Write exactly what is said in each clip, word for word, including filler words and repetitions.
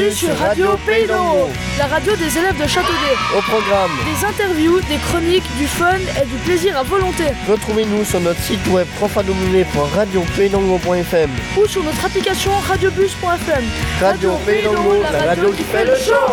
Bienvenue sur Radio Pays d'en Haut, la radio des élèves de Châteaudet. Au programme, des interviews, des chroniques, du fun et du plaisir à volonté. Retrouvez-nous sur notre site web w w w point radio pays d'en haut point f m ou sur notre application radiobus point f m. Radio Pays d'en Haut, la radio qui fait le show.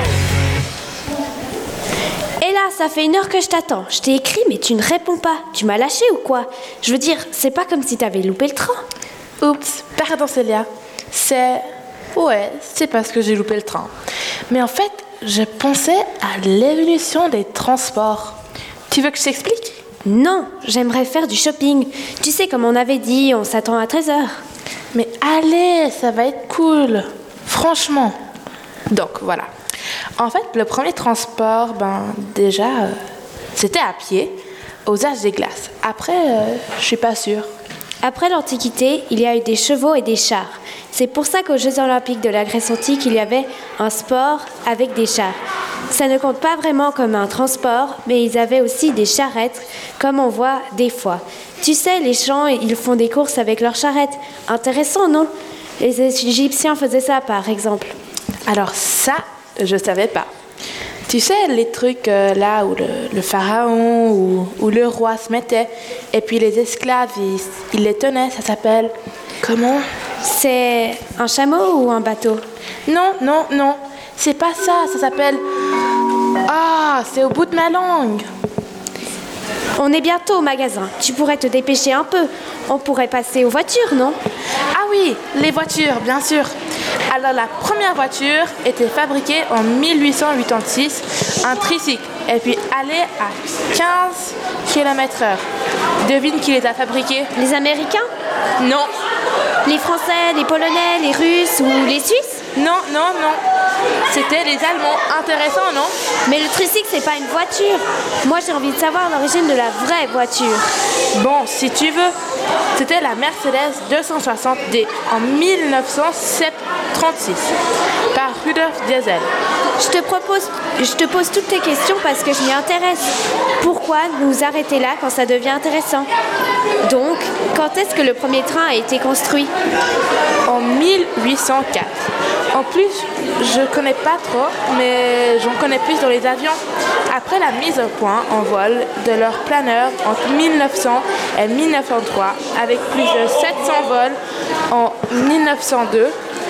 Et là, ça fait une heure que je t'attends. Je t'ai écrit, mais tu ne réponds pas. Tu m'as lâché ou quoi? Je veux dire, c'est pas comme si t'avais loupé le train. Oups, pardon Célia. C'est... Ouais, c'est parce que j'ai loupé le train. Mais en fait, je pensais à l'évolution des transports. Tu veux que je t'explique? Non, j'aimerais faire du shopping. Tu sais, comme on avait dit, on s'attend à treize heures. Mais allez, ça va être cool. Franchement. Donc, voilà. En fait, le premier transport, ben, déjà, euh, c'était à pied, aux âges des glaces. Après, euh, je suis pas sûre. Après l'Antiquité, il y a eu des chevaux et des chars. C'est pour ça qu'aux Jeux Olympiques de la Grèce antique, il y avait un sport avec des chars. Ça ne compte pas vraiment comme un transport, mais ils avaient aussi des charrettes, comme on voit des fois. Tu sais, les champs, ils font des courses avec leurs charrettes. Intéressant, non? Les Égyptiens faisaient ça, par exemple. Alors ça, je savais pas. Tu sais, les trucs euh, là où le, le pharaon ou, où le roi se mettait, et puis les esclaves, ils, ils les tenaient, ça s'appelle... Comment? C'est un chameau ou un bateau? Non, non, non. C'est pas ça, ça s'appelle... Ah, c'est au bout de ma langue. On est bientôt au magasin. Tu pourrais te dépêcher un peu. On pourrait passer aux voitures, non? Ah oui, les voitures, bien sûr. Alors la première voiture était fabriquée en mille huit cent quatre-vingt-six, un tricycle, et puis allait à quinze kilomètres heure. Devine qui les a fabriqués? Les Américains? Non. Les Français, les Polonais, les Russes ou les Suisses? Non, non, non. C'était les Allemands. Intéressant, non? Mais le tricycle, c'est pas une voiture. Moi, j'ai envie de savoir l'origine de la vraie voiture. Bon, si tu veux. C'était la Mercedes deux cent soixante D en mille neuf cent trente-six par Rudolf Diesel. Je te propose, je te pose toutes tes questions parce que je m'y intéresse. Pourquoi nous arrêter là quand ça devient intéressant? Donc, quand est-ce que le premier train a été construit? En mille huit cent quatre. En plus, je connais pas trop, mais j'en connais plus dans les avions. Après la mise au point en vol de leurs planeurs entre mille neuf cents et mille neuf cent trois, avec plus de sept cents vols en mille neuf cent deux,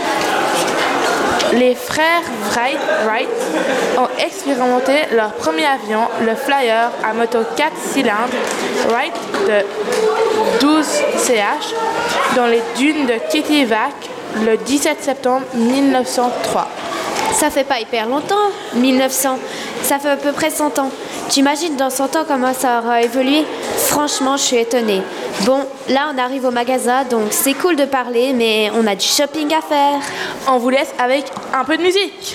les frères Wright, Wright ont expérimenté leur premier avion, le Flyer, à moteur quatre cylindres Wright de douze C H, dans les dunes de Kitivac le dix-sept septembre mille neuf cent trois. Ça fait pas hyper longtemps, mille neuf cents. Ça fait à peu près cent ans. Tu imagines dans cent ans comment ça aura évolué? Franchement, je suis étonnée. Bon, là, on arrive au magasin, donc c'est cool de parler, mais on a du shopping à faire. On vous laisse avec un peu de musique.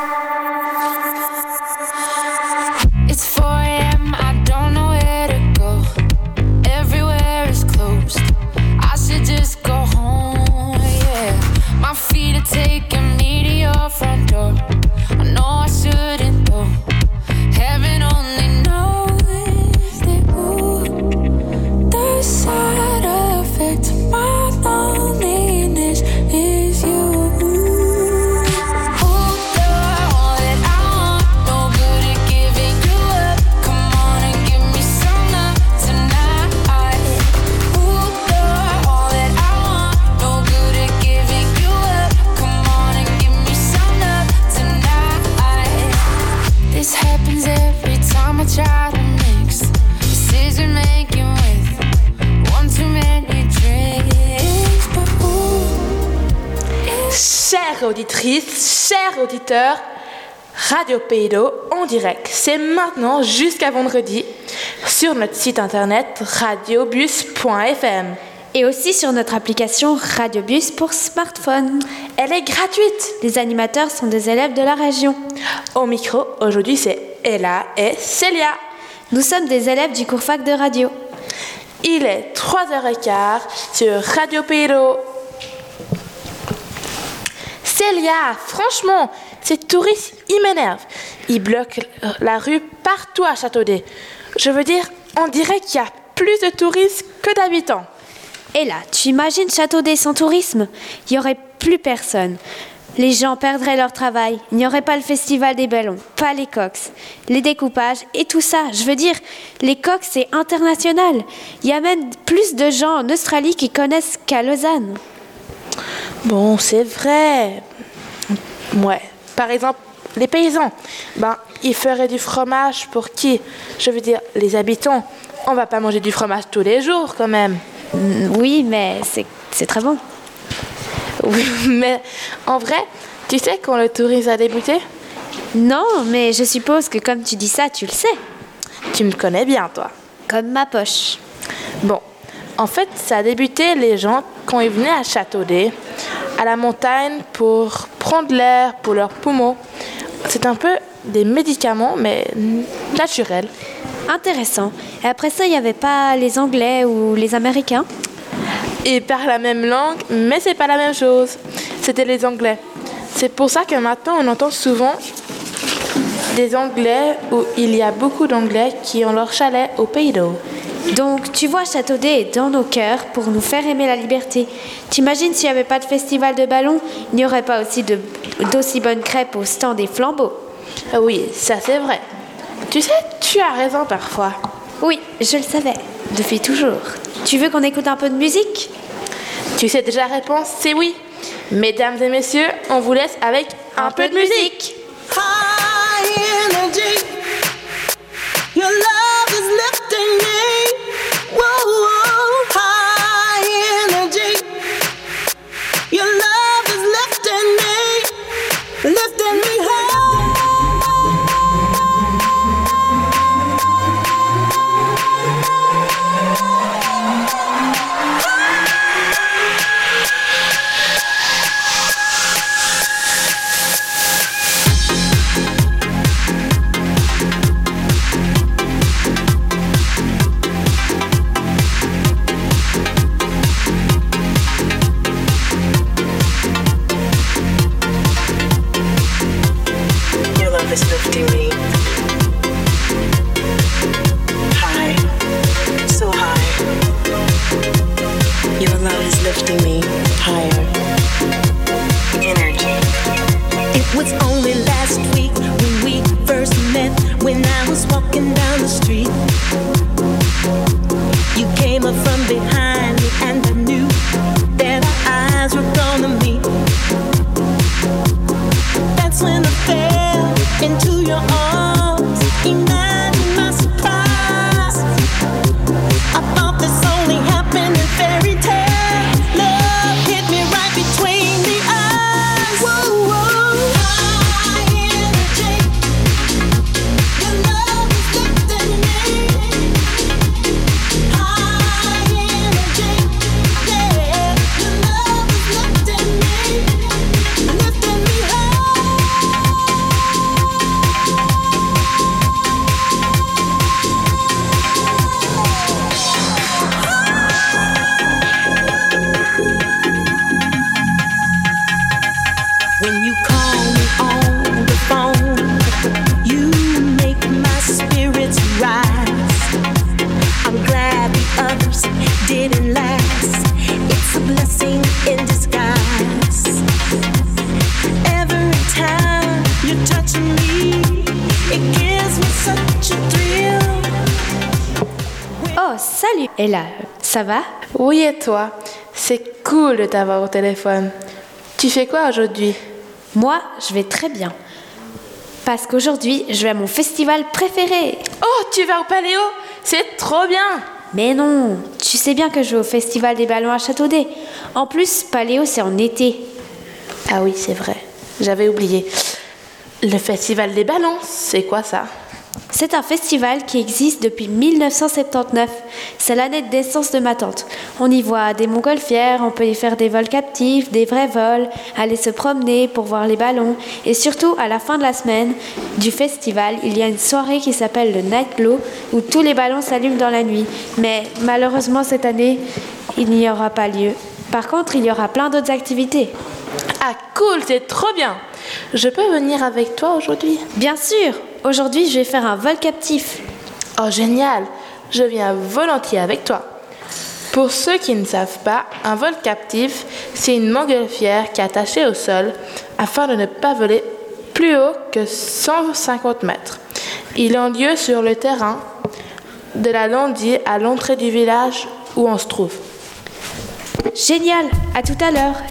It's four a m, I don't know where to go. Everywhere is closed. I should just go home, yeah. My feet are taking me to your front door. I know I shouldn't though. Heaven only knows that ooh, the side effect to my loneliness is you. Try to mix decision making with one too many drinks, but ooh. Chères auditrices, chers auditeurs, Radio Pays d'en Haut en direct. C'est maintenant jusqu'à vendredi sur notre site internet radiobus point f m. Et aussi sur notre application Radiobus pour smartphone. Elle est gratuite. Les animateurs sont des élèves de la région. Au micro, aujourd'hui, c'est Ella et Célia. Nous sommes des élèves du cours fac de radio. Il est trois heures quinze sur Radio Pays d'en Haut. Célia, franchement, ces touristes, ils m'énervent. Ils bloquent la rue partout à Châteaudet. Je veux dire, on dirait qu'il y a plus de touristes que d'habitants. Et là, tu imagines Châteaudet sans tourisme? Il n'y aurait plus personne. Les gens perdraient leur travail. Il n'y aurait pas le festival des ballons, pas les coqs, les découpages et tout ça. Je veux dire, les coqs, c'est international. Il y a même plus de gens en Australie qui connaissent qu'à Lausanne. Bon, c'est vrai. Ouais. Par exemple, les paysans, ben, ils feraient du fromage pour qui? Je veux dire, les habitants. On va pas manger du fromage tous les jours, quand même. Oui, mais c'est, c'est très bon. Oui, mais en vrai, tu sais quand le tourisme a débuté? Non, mais je suppose que comme tu dis ça, tu le sais. Tu me connais bien, toi. Comme ma poche. Bon, en fait, ça a débuté les gens quand ils venaient à Châteaudet, à la montagne pour prendre l'air pour leurs poumons. C'est un peu des médicaments, mais naturels. Intéressant. Et après ça, il n'y avait pas les Anglais ou les Américains? Ils parlent la même langue, mais c'est pas la même chose. C'était les Anglais. C'est pour ça que maintenant, on entend souvent des Anglais où il y a beaucoup d'Anglais qui ont leur chalet au Pays d'Au. Donc, tu vois, Châteaudet est dans nos cœurs pour nous faire aimer la liberté. T'imagines s'il n'y avait pas de festival de ballons, il n'y aurait pas aussi de, d'aussi bonnes crêpes au stand des flambeaux. Oui, ça c'est vrai. Tu sais, tu as raison parfois. Oui, je le savais, depuis toujours. Tu veux qu'on écoute un peu de musique? Tu sais déjà la réponse, c'est oui. Mesdames et messieurs, on vous laisse avec un, un peu, peu de musique. High energy, your love is lifting me. Whoa, whoa. High energy, your love is lifting me, lifting me high. Is lifting me high, so high. Your love is lifting me higher. Energy. It was only last week when we first met, when I was walking down the street. You came up from behind me and I knew that our eyes were gonna meet. That's when I fell into your arms. Imagine my surprise. I thought this only happened in fairy tale. Love hit me right between the eyes. Whoa, whoa. High energy. Your love is lifting me. High energy. Yeah. Your love is lifting me, lifting me high. When you call me on the phone, you make my spirits rise. I'm glad the others didn't last. It's a blessing in disguise. Every time you're touching me, it gives me such a thrill. Oh, salut Ella, ça va? Oui, et toi? C'est cool de t'avoir au téléphone. Tu fais quoi aujourd'hui? Moi, je vais très bien. Parce qu'aujourd'hui, je vais à mon festival préféré. Oh, tu vas au Paléo? C'est trop bien! Mais non, tu sais bien que je vais au festival des ballons à Châteaudet. En plus, Paléo, c'est en été. Ah oui, c'est vrai. J'avais oublié. Le festival des ballons, c'est quoi ça? C'est un festival qui existe depuis mille neuf cent soixante-dix-neuf. C'est l'année de naissance de ma tante. On y voit des montgolfières, on peut y faire des vols captifs, des vrais vols, aller se promener pour voir les ballons. Et surtout, à la fin de la semaine du festival, il y a une soirée qui s'appelle le Night Glow, où tous les ballons s'allument dans la nuit. Mais malheureusement, cette année, il n'y aura pas lieu. Par contre, il y aura plein d'autres activités. Ah cool, c'est trop bien! Je peux venir avec toi aujourd'hui? Bien sûr! Aujourd'hui, je vais faire un vol captif. Oh génial! Je viens volontiers avec toi. Pour ceux qui ne savent pas, un vol captif, c'est une montgolfière qui est attachée au sol afin de ne pas voler plus haut que cent cinquante mètres. Ils ont lieu sur le terrain de la Landie à l'entrée du village où on se trouve. Génial, à tout à l'heure.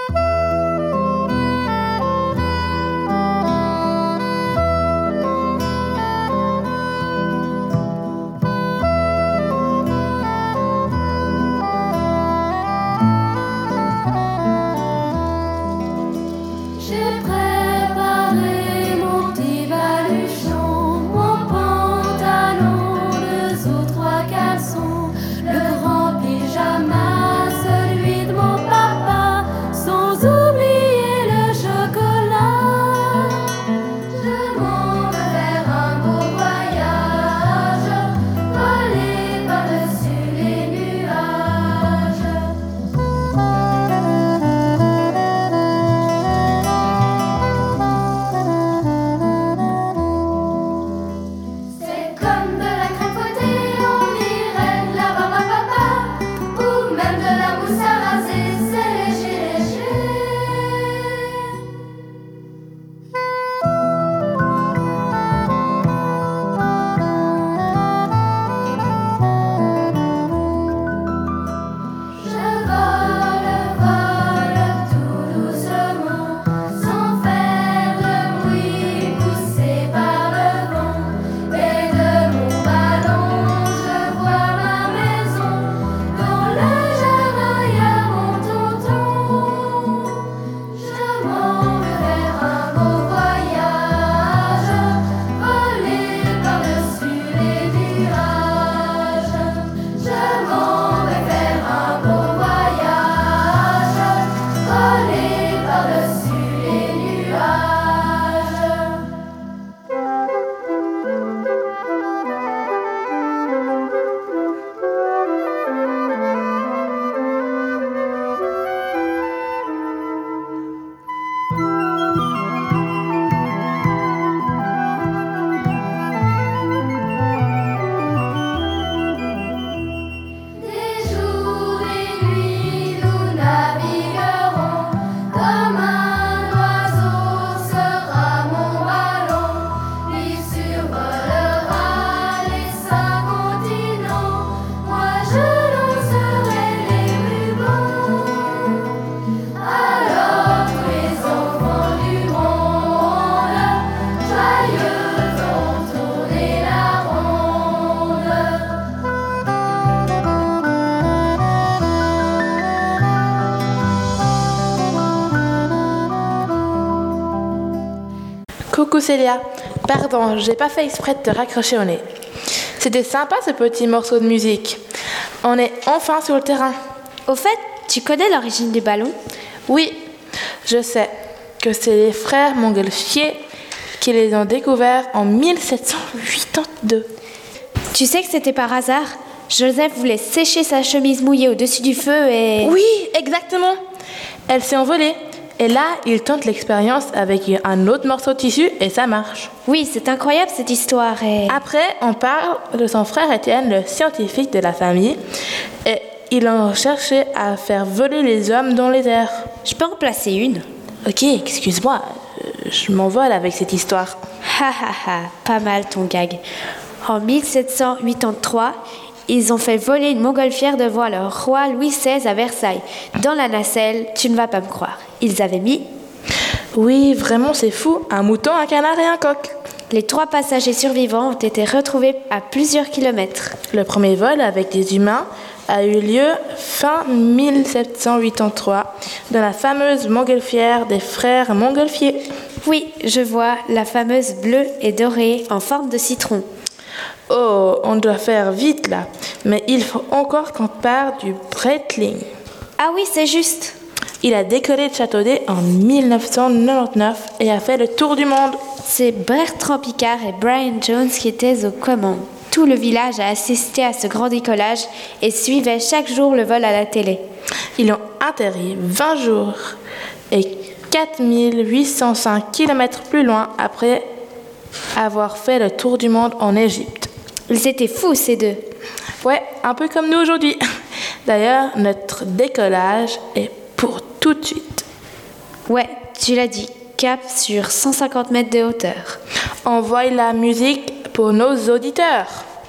Coucou Célia, pardon, j'ai pas fait exprès de te raccrocher au nez. C'était sympa ce petit morceau de musique. On est enfin sur le terrain. Au fait, tu connais l'origine du ballon? Oui, je sais que c'est les frères Montgolfier qui les ont découverts en mille sept cent quatre-vingt-deux. Tu sais que c'était par hasard? Joseph voulait sécher sa chemise mouillée au-dessus du feu et... Oui, exactement. Elle s'est envolée. Et là, il tente l'expérience avec un autre morceau de tissu et ça marche. Oui, c'est incroyable cette histoire. Et... Après, on parle de son frère Étienne, le scientifique de la famille. Et il a cherché à faire voler les hommes dans les airs. Je peux en placer une? Ok, excuse-moi, je m'envole avec cette histoire. Ha ha ha, pas mal ton gag. En mille sept cent quatre-vingt-treize, ils ont fait voler une montgolfière devant le roi Louis seize à Versailles. Dans la nacelle, tu ne vas pas me croire. Ils avaient mis... Oui, vraiment c'est fou, un mouton, un canard et un coq. Les trois passagers survivants ont été retrouvés à plusieurs kilomètres. Le premier vol avec des humains a eu lieu fin mille sept cent quatre-vingt-treize dans la fameuse montgolfière des frères Montgolfier. Oui, je vois, la fameuse bleue et dorée en forme de citron. Oh, on doit faire vite là, mais il faut encore qu'on parte du Breitling. Ah oui, c'est juste. Il a décollé de Châteaudet en mille neuf cent quatre-vingt-dix-neuf et a fait le tour du monde. C'est Bertrand Piccard et Brian Jones qui étaient aux commandes. Tout le village a assisté à ce grand décollage et suivait chaque jour le vol à la télé. Ils ont atterri vingt jours et quatre mille huit cent cinq kilomètres plus loin après avoir fait le tour du monde en Égypte. Ils étaient fous ces deux. Ouais, un peu comme nous aujourd'hui. D'ailleurs, notre décollage est pour tout de suite. Ouais, tu l'as dit. cap sur cent cinquante mètres de hauteur. Envoie la musique pour nos auditeurs.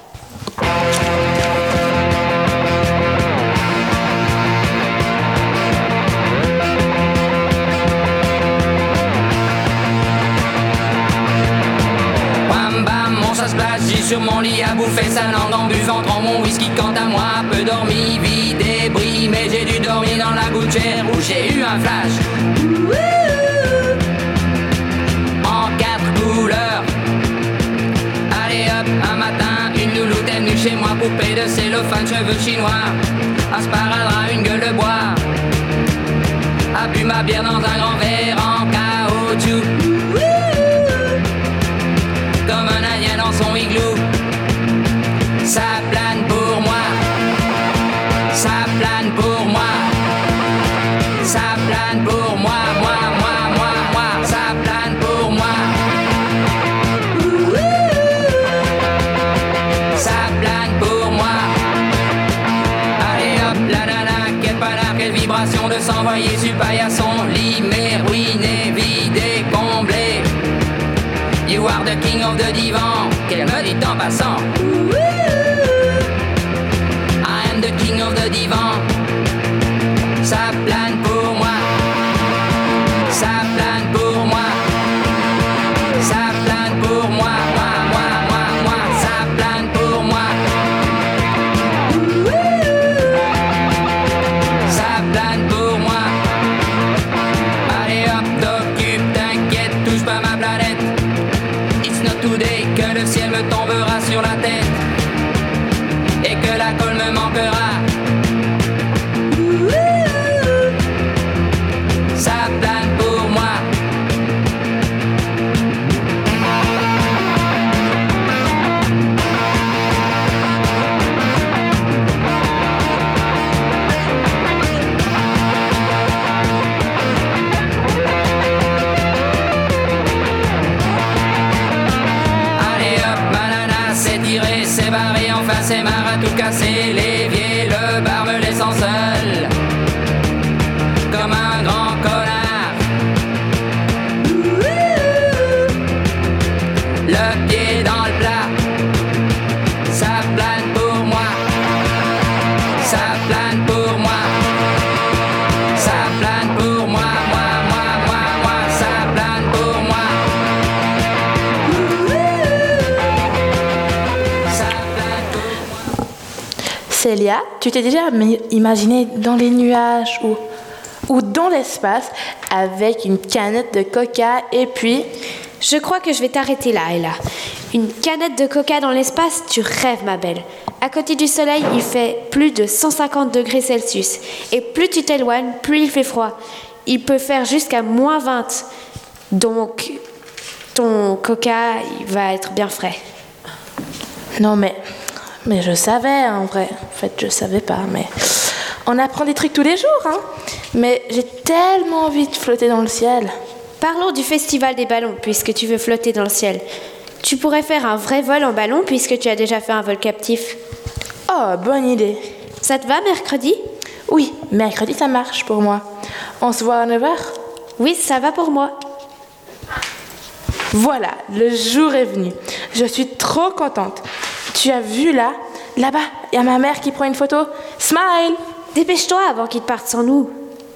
Bam bam, mon chat splash, j'ai sur mon lit à bouffer sa langue en buvant trop mon whisky. Quant à moi, peu dormi, vie débris, mais j'ai dû dormir dans la gouttière où j'ai eu un flash. En quatre couleurs. Allez hop, un matin, une louloute est venue chez moi, poupée de cellophane, cheveux chinois, un sparadrap, une gueule de bois, a bu ma bière dans un grand verre en caoutchouc, comme un indien dans son igloo. Ça plane pour moi, ça plane pour moi, ça plane pour moi, moi, moi, moi, moi, ça plane pour moi. Ça plane pour moi. Allez hop, la nana, quelle panard, quelle vibration de s'envoyer sur paillasson. Limé, ruiné, vidé, comblé. You are the king of the divan, qu'elle me dit en passant. I am the king of the divan. Ça plane pour moi. Ça plane pour moi. Ça plane pour moi. Moi, moi, moi, moi. Ça plane pour moi. Ça plane pour moi. Allez hop, t'occupe, t'inquiète, touche pas ma planète. It's not today que le ciel me tombera sur la tête et que la colle me manquera. Ça plane pour moi. Allez hop, ma nana, c'est tiré, c'est barré, enfin c'est marre à tout casser. L'évier, le bar me laissant seul, comme un grand connard. Le pied dans le plat. Ça plane pour moi. Ça plane pour moi. Ça plane pour moi. Moi, moi, moi, moi. Ça plane pour moi. Ça plane pour moi. Célia, tu t'es déjà mi- imaginé dans les nuages ou, ou dans l'espace avec une canette de coca et puis... Je crois que je vais t'arrêter là, Ella. Une canette de coca dans l'espace, tu rêves, ma belle. À côté du soleil, il fait plus de cent cinquante degrés Celsius. Et plus tu t'éloignes, plus il fait froid. Il peut faire jusqu'à moins vingt. Donc, ton coca, il va être bien frais. Non mais... Mais je savais en vrai. En fait, je savais pas, mais... On apprend des trucs tous les jours, hein. Mais j'ai tellement envie de flotter dans le ciel. Parlons du festival des ballons, puisque tu veux flotter dans le ciel. Tu pourrais faire un vrai vol en ballon, puisque tu as déjà fait un vol captif. Oh, bonne idée. Ça te va, mercredi ? Oui, mercredi ça marche pour moi. On se voit à neuf heures ? Oui, ça va pour moi. Voilà, le jour est venu. Je suis trop contente. Tu as vu là ? Là-bas, il y a ma mère qui prend une photo. Smile ! Dépêche-toi avant qu'ils partent sans nous.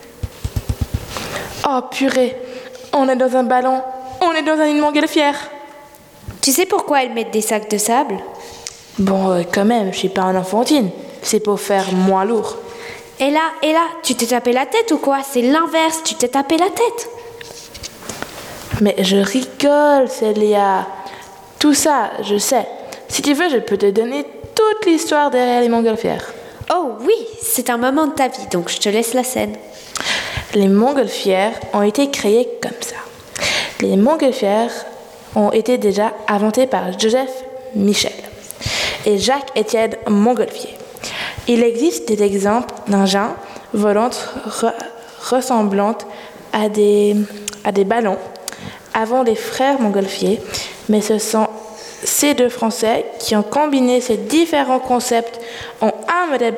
Oh purée, on est dans un ballon, on est dans une montgolfière. Tu sais pourquoi elles mettent des sacs de sable ? Bon, euh, quand même, je suis pas un enfantine. C'est pour faire moins lourd. Et là, et là, tu t'es tapé la tête ou quoi ? C'est l'inverse, tu t'es tapé la tête. Mais je rigole, Célia. Tout ça, je sais. Si tu veux, je peux te donner toute l'histoire derrière les montgolfières. Oh oui, c'est un moment de ta vie, donc je te laisse la scène. Les montgolfières ont été créées comme ça. Les montgolfières ont été déjà inventées par Joseph Michel et Jacques-Étienne Montgolfier. Il existe des exemples d'engins volants re- ressemblant à des, à des ballons avant les frères Montgolfier, mais ce sont ces deux Français qui ont combiné ces différents concepts en un modèle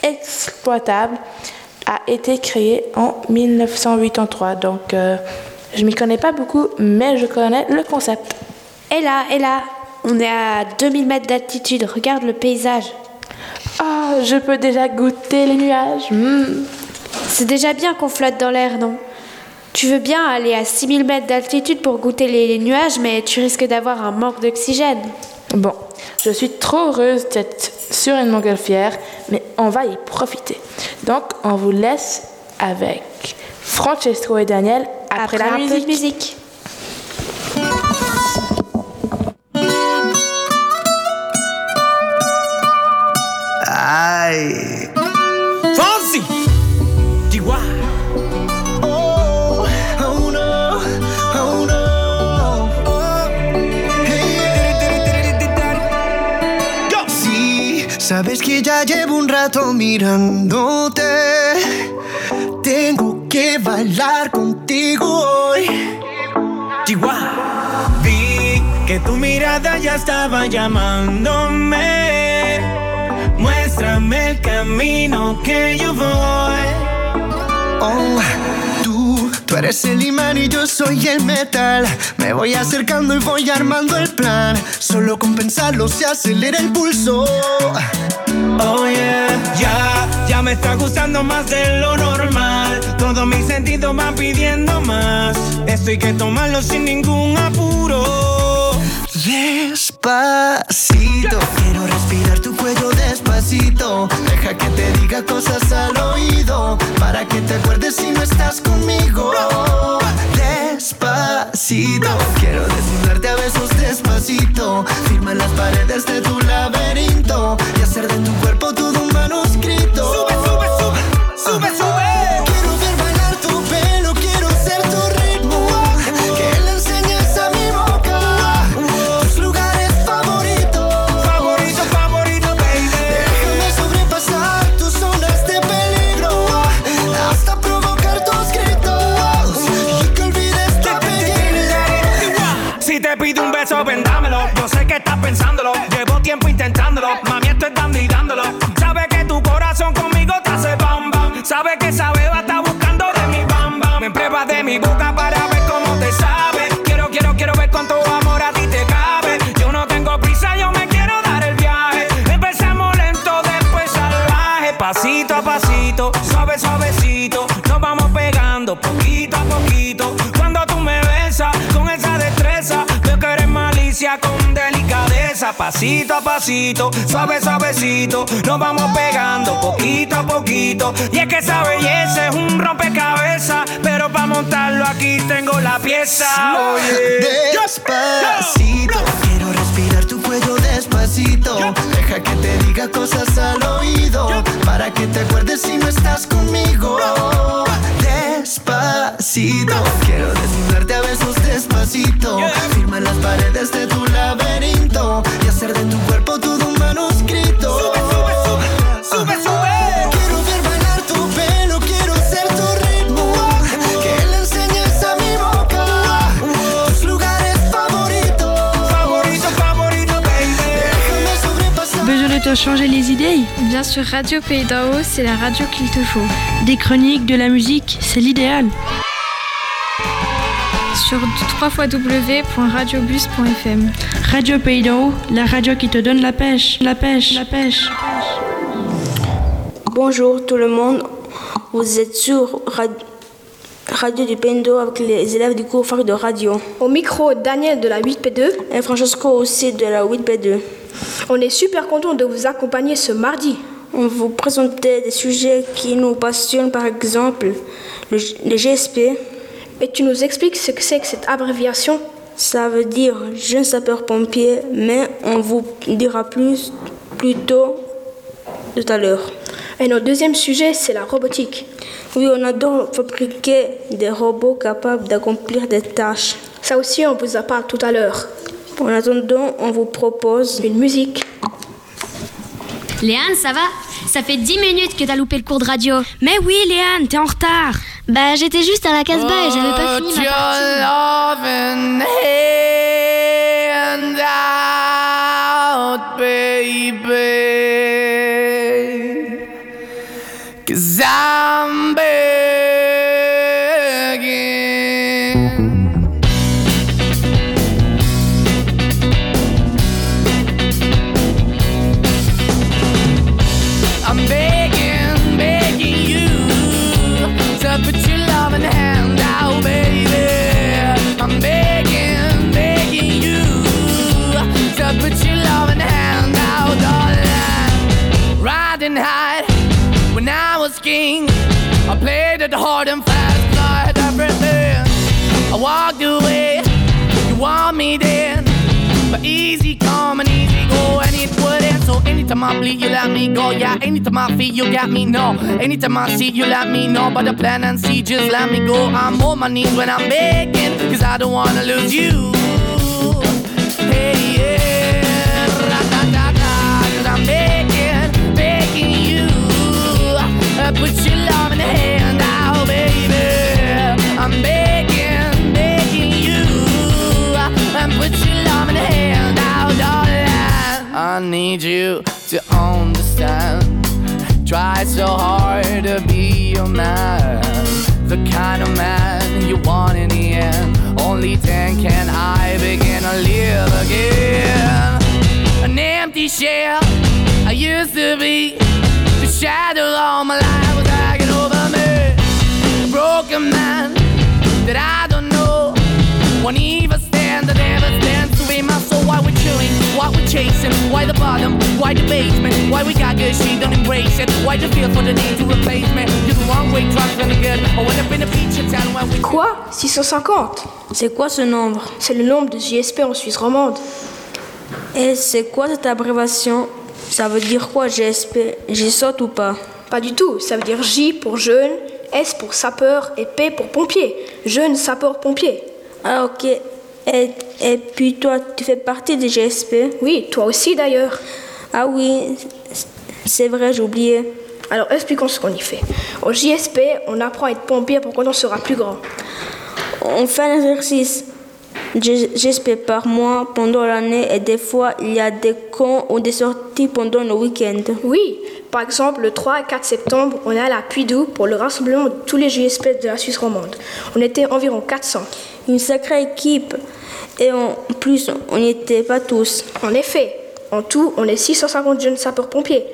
exploitable a été créé en mille neuf cent quatre-vingt-trois. Donc, euh, Je m'y connais pas beaucoup, mais je connais le concept. Et là, et là, on est à deux mille mètres d'altitude. Regarde le paysage. Ah, je peux déjà goûter les nuages. Mmh. C'est déjà bien qu'on flotte dans l'air, non? Tu veux bien aller à six mille mètres d'altitude pour goûter les, les nuages, mais tu risques d'avoir un manque d'oxygène. Bon, je suis trop heureuse d'être sur une montgolfière, mais on va y profiter. Donc, on vous laisse avec Francesco et Daniel après, après la un musique. peu de musique. Ay. Fonsi. T Y. Oh, oh no, oh no. Oh. Hey. Go. Sí, sabes que ya llevo un rato mirándote. Tengo que bailar contigo hoy. T Y. Vi que tu mirada ya estaba llamándome. Muéstrame el camino que yo voy. Oh, tú, tú eres el imán y yo soy el metal. Me voy acercando y voy armando el plan. Solo con pensarlo se acelera el pulso. Oh yeah, ya, ya me está gustando más de lo normal. Todos mis sentidos van pidiendo más. Esto hay que tomarlo sin ningún apuro. Despacito, quiero respirar tu cuello despacito. Deja que te diga cosas al oído, para que te acuerdes si no estás conmigo. Despacito, quiero desnudarte a besos despacito. Firma en las paredes de tu laberinto y hacer de tu cuerpo todo un manuscrito. Sube, sube, sube, sube, sube. Quiero ver bailar tu pelo, quiero ser tu ritmo. Que le enseñes a mi boca tus lugares favoritos. Favorito, favorito, baby. Déjame sobrepasar tus zonas de peligro, hasta provocar tus gritos y que olvides tu apellido. Si te pido un beso, vendámelo. Yo sé que estás pensándolo. Llevo tiempo intentándolo. Mami, estoy dando y dándolo. Sabe que tu corazón conmigo te hace bam bam. Sabe que esa beba está buscando de mi bam bam. Me pruebas de mi boca para ver cómo te sabe. Quiero, quiero, quiero ver cuánto amor a ti te cabe. Yo no tengo prisa, yo me quiero dar el viaje. Empezamos lento, después salvaje. Pasito a pasito, suave, suavecito. Nos vamos pegando poquito a poquito. Cuando tú me besas con esa destreza, veo que eres malicia con delicadeza. Pasito a pasito, suave, suavecito. Nos vamos pegando poquito a poquito. Y es que esa belleza es un rompecabezas, pero para montarlo aquí tengo la pieza. Oye, despacito, quiero respirar tu cuello despacito. Deja que te diga cosas al oído, para que te acuerdes si no estás conmigo. Despacito, quiero desnudarte a besos despacito. Firma en las paredes de tu laberinto y hacer de tu cuerpo todo un manuscrito. Sube, sube, sube, sube, sube. Quiero ver bailar tu pelo, quiero ser tu ritmo. Que le enseñes a mi boca tus lugares favoritos. Favorito, favorito, baby. Déjame sobrepasar. Besoin de te changer les idées? Bien sûr, Radio Pays d'en haut, c'est la radio qu'il te faut. Des chroniques, de la musique, c'est l'idéal. Sur w w w point radiobus point f m. Radio Pays d'en haut, la radio qui te donne la pêche, la pêche, la pêche. Bonjour tout le monde, vous êtes sur Radio, radio du Pays d'en haut avec les élèves du cours phare de radio. Au micro, Daniel de la huit P deux et Francesco aussi de la huit P deux. On est super content de vous accompagner ce mardi. On vous présentait des sujets qui nous passionnent, par exemple le, le G S P. Et tu nous expliques ce que c'est que cette abréviation? Ça veut dire jeune sapeur-pompier, mais on vous dira plus, plus tôt tout à l'heure. Et notre deuxième sujet, c'est la robotique. Oui, on adore fabriquer des robots capables d'accomplir des tâches. Ça aussi, on vous en parle tout à l'heure. En attendant, on vous propose une musique. Léane, ça va? Ça fait dix minutes que t'as loupé le cours de radio. Mais oui, Léane, t'es en retard. Bah, j'étais juste à la Casbah et j'avais pas fini ma partie. didn't hide when I was king. I played it hard and fast, 'cause I had everything. I walked away, you want me then, but easy come and easy go, and it wouldn't. So anytime I bleed, you let me go. Yeah, anytime I feel, you got me, no. Anytime I see, you let me know. But the plan and see, just let me go. I'm on my knees when I'm begging, 'cause I don't wanna lose you. Hey, yeah, ra-da-da-da, 'cause I'm begging, begging you. Uh, put your love in the hand now, baby. I'm begging, begging you. Uh, put your love in the hand now, darling. I need you to understand. Try so hard to be your man, the kind of man you want in the end. Only then can I begin to live again. An empty shell I used to be, the shadow all my life was hanging over me. A broken man that I don't know won't even stand, that never stands to be my soul. Why we're chilling, why we're chasing, why the bottom, why the basement, why we got good, she don't embrace it, why the feel for the need to replace me. You're the wrong way, trying to good, I went up in a feature town where we... Quoi? six cent cinquante? C'est quoi ce nombre? C'est le nombre de J S P en Suisse romande. Et c'est quoi cette abréviation? Ça veut dire quoi G S P? J'y saute ou pas? Pas du tout, ça veut dire J pour jeune, S pour sapeur et P pour pompier. Jeune sapeur pompier. Ah ok. Et, et puis toi, tu fais partie des G S P? Oui, toi aussi d'ailleurs. Ah oui, c'est vrai, j'ai oublié. Alors expliquons ce qu'on y fait. Au J S P, on apprend à être pompier pour quand on sera plus grand. On fait un exercice G S P par mois pendant l'année et des fois il y a des camps ou des sorties pendant le week-end. Oui, par exemple le trois et quatre septembre, on est allé à Puydou pour le rassemblement de tous les J S P de la Suisse romande. On était environ quatre cents. Une sacrée équipe et en plus on n'y était pas tous. En effet, en tout on est six cent cinquante jeunes sapeurs-pompiers.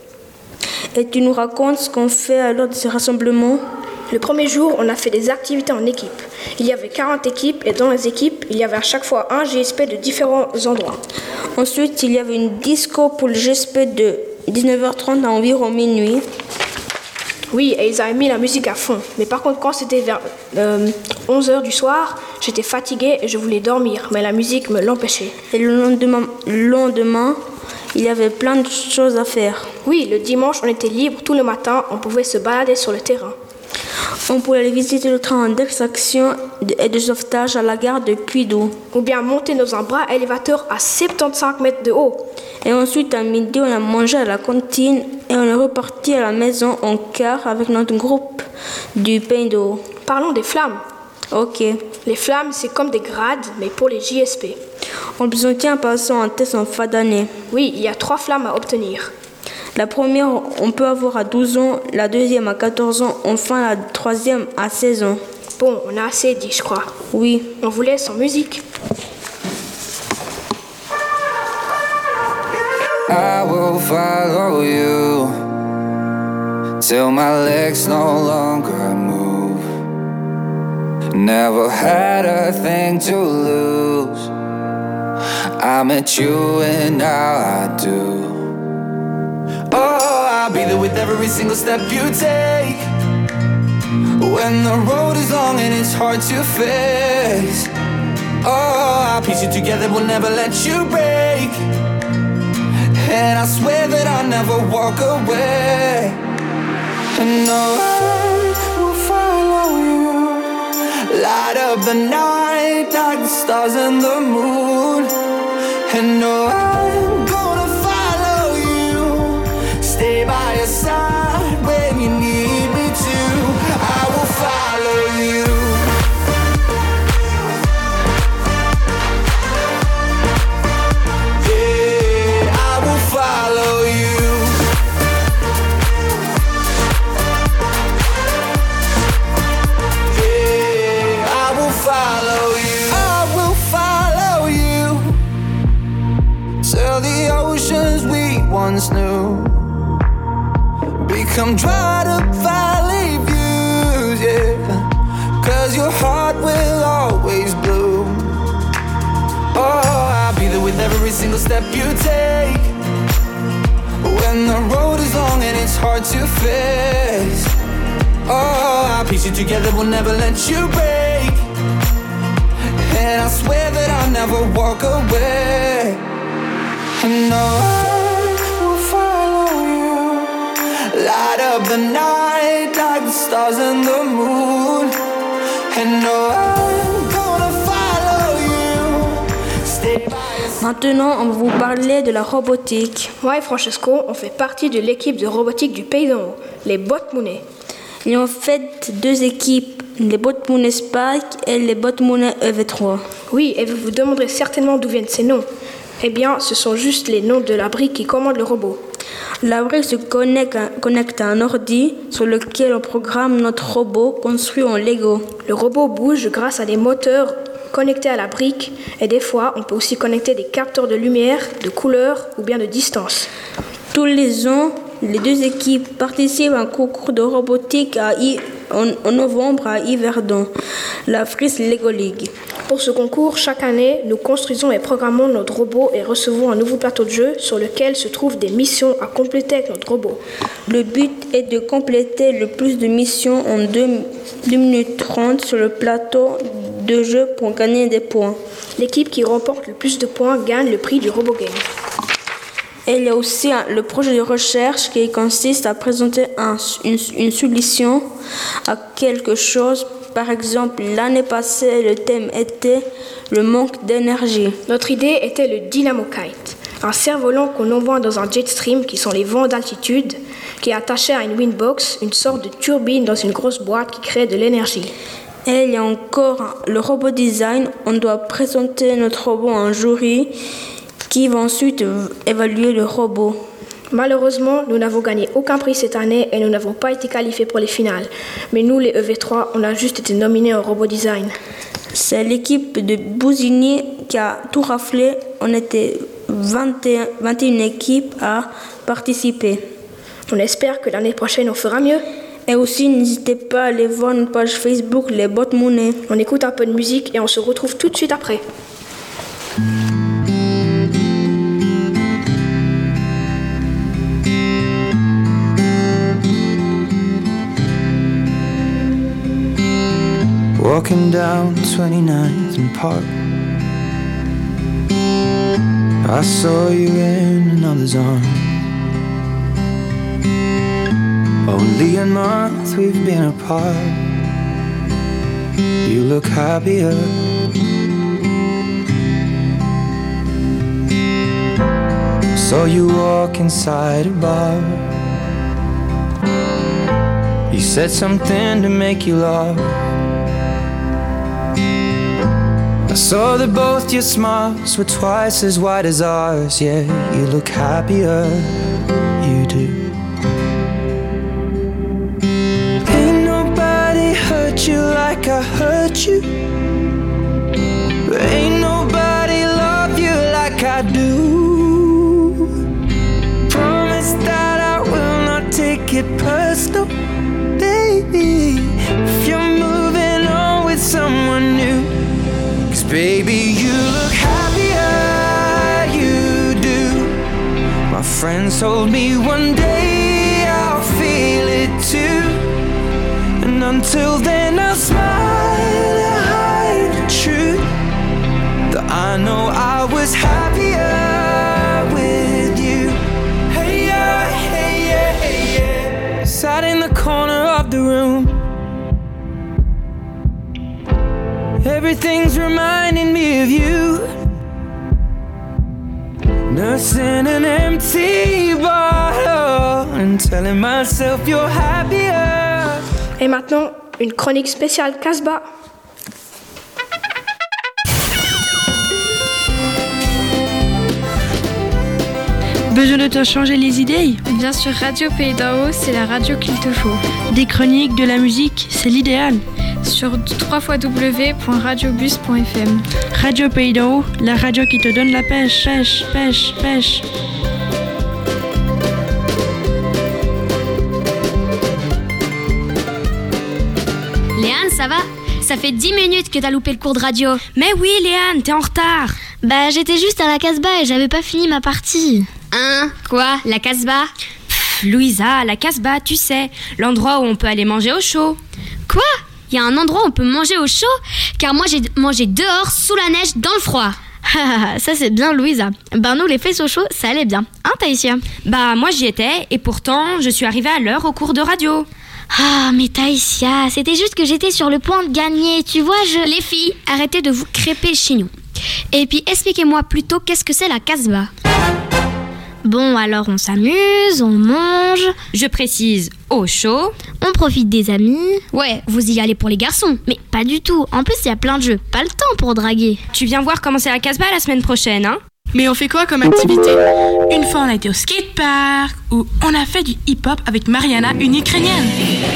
Et tu nous racontes ce qu'on fait lors de ces rassemblements? Le premier jour, on a fait des activités en équipe. Il y avait quarante équipes et dans les équipes, il y avait à chaque fois un G S P de différents endroits. Ensuite, il y avait une disco pour le G S P de dix-neuf heures trente à environ minuit. Oui, et ils avaient mis la musique à fond. Mais par contre, quand c'était vers euh, onze heures du soir, j'étais fatiguée et je voulais dormir, mais la musique me l'empêchait. Et le lendemain, le lendemain, il y avait plein de choses à faire. Oui, le dimanche, on était libre tout le matin, on pouvait se balader sur le terrain. On pouvait aller visiter le train d'extraction et de sauvetage à la gare de Puydou. Ou bien monter dans un bras élévateur à soixante-quinze mètres de haut. Et ensuite, à midi, on a mangé à la cantine et on est reparti à la maison en car avec notre groupe du Pays d'eau. Parlons des flammes. Ok. Les flammes, c'est comme des grades, mais pour les J S P. On les obtient en passant un test en fin d'année. Oui, il y a trois flammes à obtenir. La première, on peut avoir à douze ans, la deuxième à quatorze ans, enfin la troisième à seize ans. Bon, on a assez dit, je crois. Oui. On vous laisse en musique. I will follow you till my legs no longer move. Never had a thing to lose. I met you and now I do. Oh, I'll be there with every single step you take. When the road is long and it's hard to face. Oh, I'll piece it together, we'll never let you break. And I swear that I'll never walk away. And no, I will follow you. Light up the night like the stars and the moon. And no, I'm gonna follow you. Stay by your side when you need me to. I will follow you. Yeah, I will follow you. Yeah, I will follow you. I will follow you till the oceans we once knew become dried up valley views, yeah. Cause your heart will always bloom. Oh, I'll be there with every single step you take. When the road is long and it's hard to face. Oh, I'll piece it together, will never let you break. And I swear that I'll never walk away. And I will follow you, light up the night like the stars and the moon. And no, I'm gonna follow you, stay by your side. Maintenant, on va vous parler de la robotique. Ouais, Francesco, on fait partie de l'équipe de robotique du Pays d'en haut, les Botmounets. Il y a en fait deux équipes, les Botmounet Spike et les Botmounet E V trois. Oui, et vous vous demanderez certainement d'où viennent ces noms. Eh bien, ce sont juste les noms de la brique qui commande le robot. La brique se connecte à, connecte à un ordi sur lequel on programme notre robot construit en Lego. Le robot bouge grâce à des moteurs connectés à la brique et des fois, on peut aussi connecter des capteurs de lumière, de couleur ou bien de distance. Tous les ans, les deux équipes participent à un concours de robotique à I, en, en novembre à Yverdon, la Frise Lego League. Pour ce concours, chaque année, nous construisons et programmons notre robot et recevons un nouveau plateau de jeu sur lequel se trouvent des missions à compléter avec notre robot. Le but est de compléter le plus de missions en deux minutes trente sur le plateau de jeu pour gagner des points. L'équipe qui remporte le plus de points gagne le prix du Robo Game. Et il y a aussi un, le projet de recherche qui consiste à présenter un, une, une solution à quelque chose. Par exemple, l'année passée, le thème était le manque d'énergie. Notre idée était le Dynamo Kite, un cerf-volant qu'on envoie dans un jet stream qui sont les vents d'altitude, qui est attaché à une windbox, une sorte de turbine dans une grosse boîte qui crée de l'énergie. Et il y a encore le robot design. On doit présenter notre robot à un jury qui va ensuite évaluer le robot. Malheureusement, nous n'avons gagné aucun prix cette année et nous n'avons pas été qualifiés pour les finales. Mais nous, les E V trois, on a juste été nominés au robot design. C'est l'équipe de Bousigny qui a tout raflé. On était vingt et un, vingt et une équipes à participer. On espère que l'année prochaine, on fera mieux. Et aussi, n'hésitez pas à aller voir notre page Facebook, les Botmounets. On écoute un peu de musique et on se retrouve tout de suite après. Walking down twenty-ninth and Park, I saw you in another's arms. Only a month we've been apart. You look happier. Saw you walk inside a bar. You said something to make you laugh. I saw that both your smiles were twice as wide as ours. Yeah, you look happier, you do. Ain't nobody hurt you like I hurt you. Ain't nobody love you like I do. Promise that I will not take it personal, baby, if you're moving on with someone new. Cause baby, you look happier, you do. My friends told me one day I'll feel it too. And until then I'll smile and hide the truth, that I know I was happier with you. Hey yeah, hey yeah, hey yeah. Sat in the corner of the room. Everything's reminding me of you. Nursing an empty bottle and telling myself you're happier. Et maintenant, une chronique spéciale Casbah. Besoin de te changer les idées? Bien sûr, Radio Pays d'en haut, c'est la radio qu'il te faut. Des chroniques, de la musique, c'est l'idéal. Sur w w w point radio bus point f m. Radio Pays d'en haut, la radio qui te donne la pêche, pêche, pêche, pêche. Léane, ça va? Ça fait dix minutes que t'as loupé le cours de radio. Mais oui, Léane, t'es en retard. Bah, j'étais juste à la Casbah et j'avais pas fini ma partie. Hein? Quoi? La Casbah? Louisa, la Casbah, tu sais, l'endroit où on peut aller manger au chaud. Quoi ? Il y a un endroit où on peut manger au chaud ? Car moi j'ai mangé dehors, sous la neige, dans le froid. Ça c'est bien Louisa. Ben nous les fesses au chaud, ça allait bien. Hein Taïsia ? Bah moi j'y étais et pourtant je suis arrivée à l'heure au cours de radio. Ah mais Taïsia, c'était juste que j'étais sur le point de gagner, tu vois je... Les filles, arrêtez de vous crêper le chignon. Et puis expliquez-moi plutôt qu'est-ce que c'est la Casbah. Bon, alors on s'amuse, on mange, je précise, au chaud. On profite des amis. Ouais, vous y allez pour les garçons. Mais pas du tout, en plus il y a plein de jeux, pas le temps pour draguer. Tu viens voir comment c'est la Casbah la semaine prochaine, hein ? Mais on fait quoi comme activité ? Une fois on a été au skatepark, où on a fait du hip-hop avec Mariana, une Ukrainienne.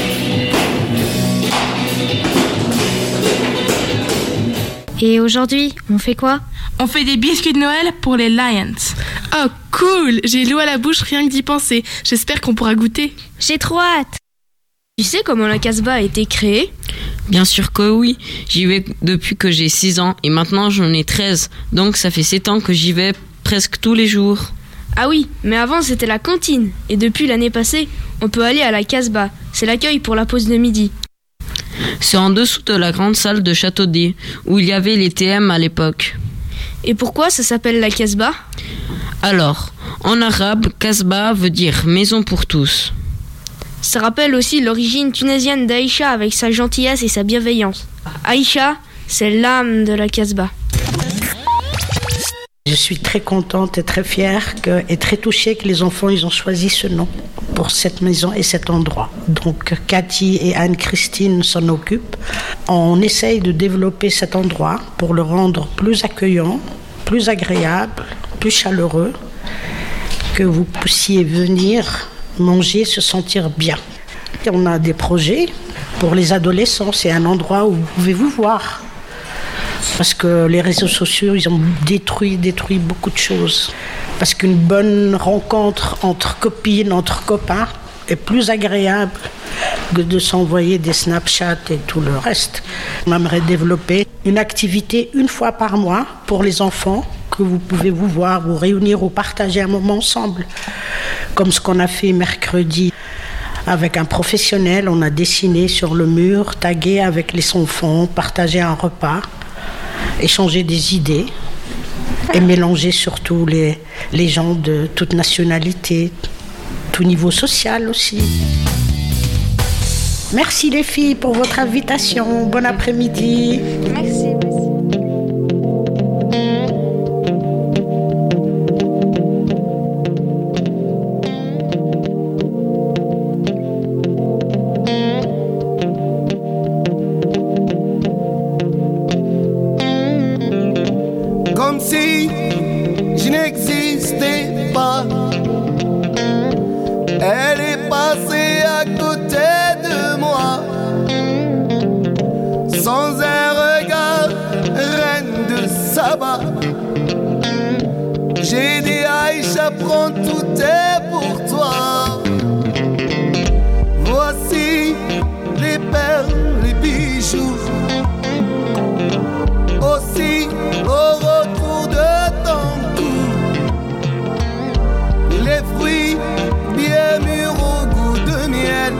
Et aujourd'hui, on fait quoi ? On fait des biscuits de Noël pour les Lions. Oh cool, j'ai l'eau à la bouche rien que d'y penser. J'espère qu'on pourra goûter. J'ai trop hâte. Tu sais comment la Casbah a été créée ? Bien sûr que oui, j'y vais depuis que j'ai six ans et maintenant j'en ai treize, donc ça fait sept ans que j'y vais presque tous les jours. Ah oui, mais avant c'était la cantine et depuis l'année passée, on peut aller à la Casbah, c'est l'accueil pour la pause de midi. C'est en dessous de la grande salle de Châteaudet, où il y avait les T M à l'époque. Et pourquoi ça s'appelle la Casbah ? Alors, en arabe, Casbah veut dire maison pour tous. Ça rappelle aussi l'origine tunisienne d'Aïcha avec sa gentillesse et sa bienveillance. Aïcha, c'est l'âme de la Casbah. Je suis très contente et très fière que, et très touchée que les enfants ils ont choisi ce nom pour cette maison et cet endroit. Donc Cathy et Anne-Christine s'en occupent. On essaye de développer cet endroit pour le rendre plus accueillant, plus agréable, plus chaleureux, que vous puissiez venir manger, se sentir bien. Et on a des projets pour les adolescents. C'est un endroit où vous pouvez vous voir. Parce que les réseaux sociaux, ils ont détruit, détruit beaucoup de choses. Parce qu'une bonne rencontre entre copines, entre copains, est plus agréable que de s'envoyer des Snapchat et tout le reste. On aimerait développer une activité une fois par mois pour les enfants, que vous pouvez vous voir, vous réunir ou partager un moment ensemble. Comme ce qu'on a fait mercredi avec un professionnel, on a dessiné sur le mur, tagué avec les enfants, partagé un repas, échanger des idées et mélanger surtout les, les gens de toute nationalité, tout niveau social aussi. Merci les filles pour votre invitation. Bon après-midi. Merci. Comme si je n'existais pas. Elle est passée à côté de moi. Sans un regard, reine de Saba. J'ai dit Aïcha, prends tout est pour toi. Voici les perles, les bijoux. Aussi au retour de ton cou, les fruits bien mûrs au goût de miel.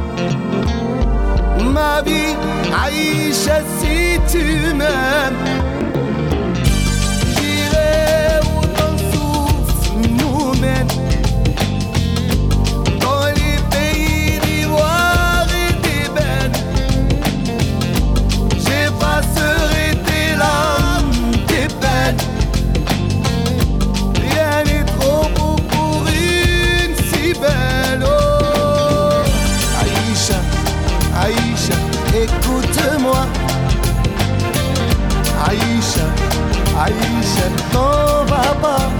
Ma vie, Aïcha, si tu m'aimes, j'irai où ton souffle nous mène. Dans les pays d'ivoire et d'ébène, j'effacerai tes larmes, tes peines. Rien n'est trop beau pour une si belle. Oh, Aïcha, Aïcha, écoute-moi. Aïcha, Aïcha, t'en vas pas.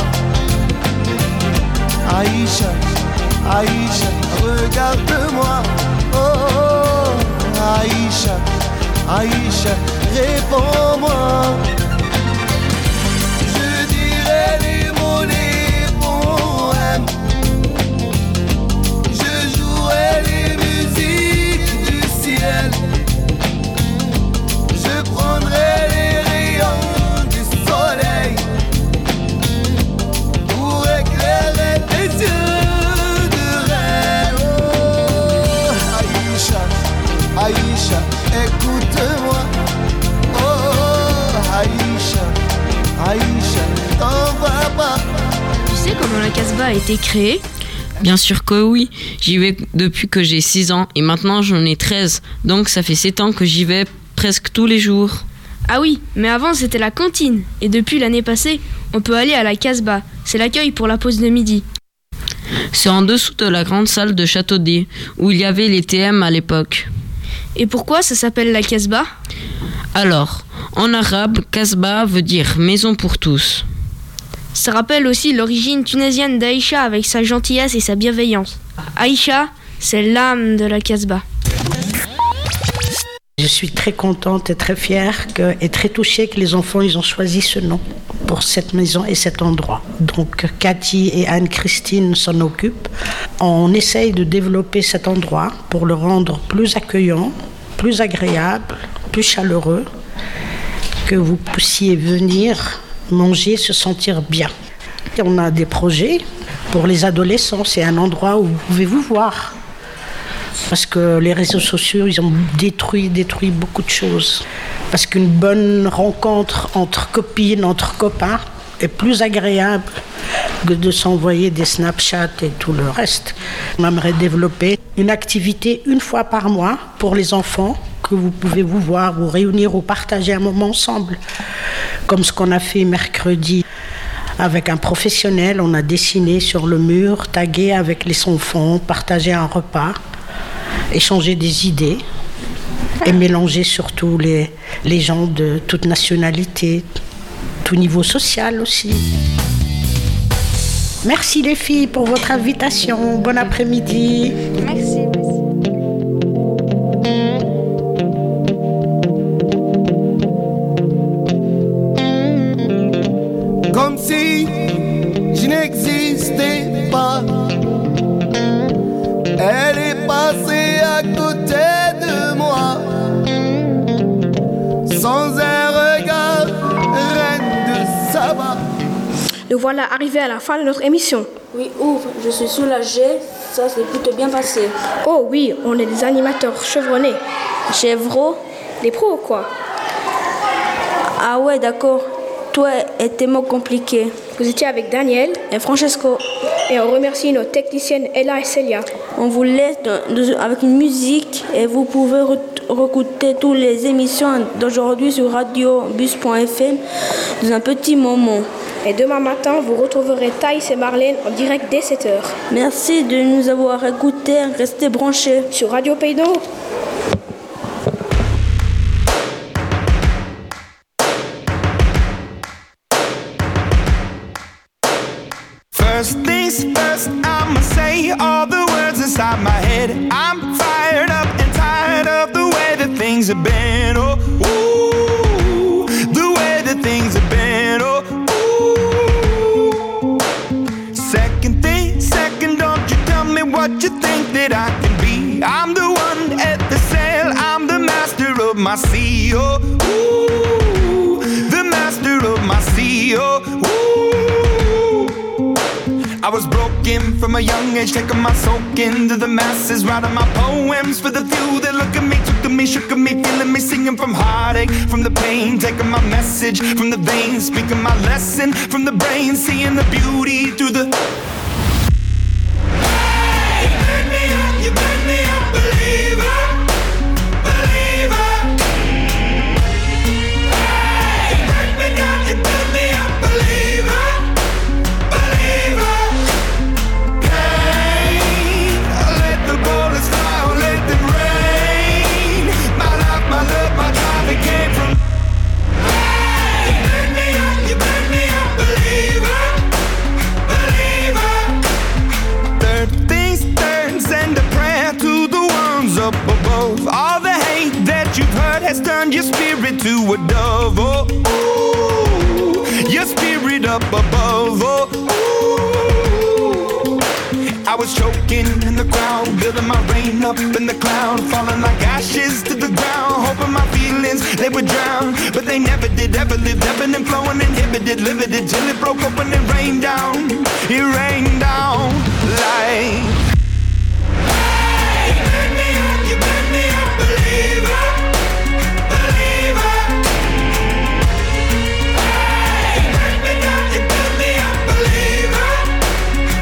Aïcha, Aïcha, regarde-moi. Oh, oh, Aïcha, Aïcha, réponds-moi. Je dirai les mots, les poèmes. Je jouerai les musiques du ciel. Je prendrai les rayons du soleil pour éclairer tes yeux de rêve. Casbah a été créée? Bien sûr que oui, j'y vais depuis que j'ai six ans et maintenant j'en ai treize, donc ça fait sept ans que j'y vais presque tous les jours. Ah oui, mais avant c'était la cantine, et depuis l'année passée, on peut aller à la Casbah, c'est l'accueil pour la pause de midi. C'est en dessous de la grande salle de Châteaudet, où il y avait les T M à l'époque. Et pourquoi ça s'appelle la Casbah? Alors, en arabe, Casbah veut dire maison pour tous. Ça rappelle aussi l'origine tunisienne d'Aïcha avec sa gentillesse et sa bienveillance. Aïcha, c'est l'âme de la Casbah. Je suis très contente et très fière que, et très touchée que les enfants ils ont choisi ce nom pour cette maison et cet endroit. Donc Cathy et Anne-Christine s'en occupent. On essaye de développer cet endroit pour le rendre plus accueillant, plus agréable, plus chaleureux, que vous puissiez venir manger, se sentir bien. Et on a des projets pour les adolescents. C'est un endroit où vous pouvez vous voir. Parce que les réseaux sociaux, ils ont détruit, détruit beaucoup de choses. Parce qu'une bonne rencontre entre copines, entre copains, est plus agréable que de s'envoyer des Snapchat et tout le reste. On aimerait développer une activité une fois par mois pour les enfants, que vous pouvez vous voir, vous réunir ou partager un moment ensemble. Comme ce qu'on a fait mercredi avec un professionnel, on a dessiné sur le mur, tagué avec les enfants, partagé un repas, échanger des idées et mélanger surtout les, les gens de toute nationalité, tout niveau social aussi. Merci les filles pour votre invitation. Bon après-midi. Merci. Comme si je n'existais pas. Elle est passée à côté de moi, sans un regard, reine de Saba. Nous voilà arrivés à la fin de notre émission. Oui, ouvre, je suis soulagée, ça s'est plutôt bien passé. Oh oui, on est des animateurs chevronnés. Chevreaux? Des pros ou quoi? Ah ouais, d'accord. Toi et tes mots compliqués. Vous étiez avec Daniel et Francesco. Et on remercie nos techniciennes Ella et Celia. On vous laisse de, de, avec une musique et vous pouvez réécouter toutes les émissions d'aujourd'hui sur radio bus point f m dans un petit moment. Et demain matin, vous retrouverez Thaïs et Marlène en direct dès sept heures. Merci de nous avoir écoutés. Restez branchés sur Radio Pays d'en Haut. First things first, I'ma say all the words inside my head. I'm fired up and tired of the way that things have been. Oh, ooh, the way that things have been. Oh, ooh. Second thing, second, don't you tell me what you think that I can be. I'm the one at the sail, I'm the master of my sea. Oh, ooh, the master of my sea. Oh, ooh. I was broken from a young age, taking my soak into the masses, writing my poems for the few that look at me, took to me, shook at me, feeling me, singing from heartache, from the pain, taking my message from the veins, speaking my lesson from the brain, seeing the beauty through the. Hey, you burn me up, you burn me up, believer, believer. Hey, you burn me down, you burn me up, believer. Up above, all the hate that you've heard has turned your spirit to a dove. Oh, ooh, your spirit up above. Oh, ooh. I was choking in the crowd, building my rain up in the cloud, falling like ashes to the ground, hoping my feelings they would drown, but they never did. Ever lived, ebbing and flowing, inhibited, limited, till it broke open and rained down. It rained down like. Believer, believer. Hey, you burn me down, you build me up, believer,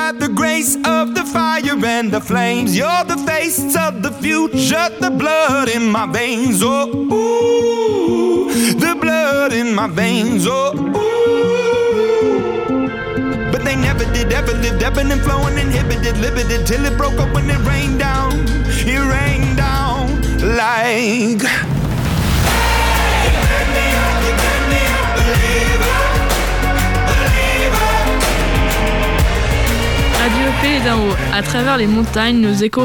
got the grace of the fire and the flames. You're the face of the future, the blood in my veins. Oh, ooh, the blood in my veins. Oh, ooh. But they never did, ever lived, ebbing and flowing, inhibited, limited, till it broke up when it rained down. It rained down like. Hey, you turn me up, you turn me up, believer, believer. Radio Pays d'en haut, à travers les montagnes, nos échos